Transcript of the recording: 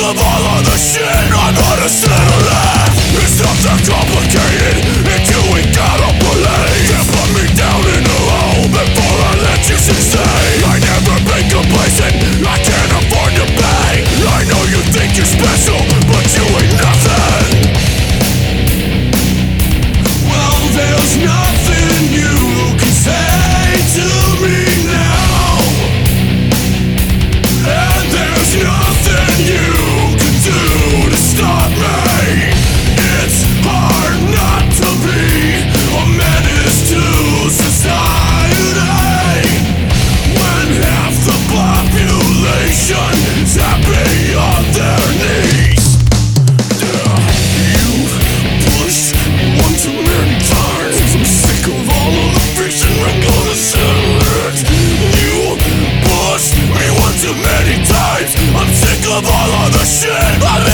of all of the shit I'm gonna settle it. It's not that complicated, and you ain't gotta believe. Can't put me down in a hole before I let you succeed. I never been complacent, I can't afford to pay. I know you think you're special, but you ain't nothing. Well, there's nothing you can say to me now, and there's nothing you can do to stop me. It's hard not to be a menace to society when half the population is happy on their knees. You've pushed me one too many times. I'm sick of all of the fiction, I'm gonna settle it. You pushed me one too many times. I'm sick of all of the shit.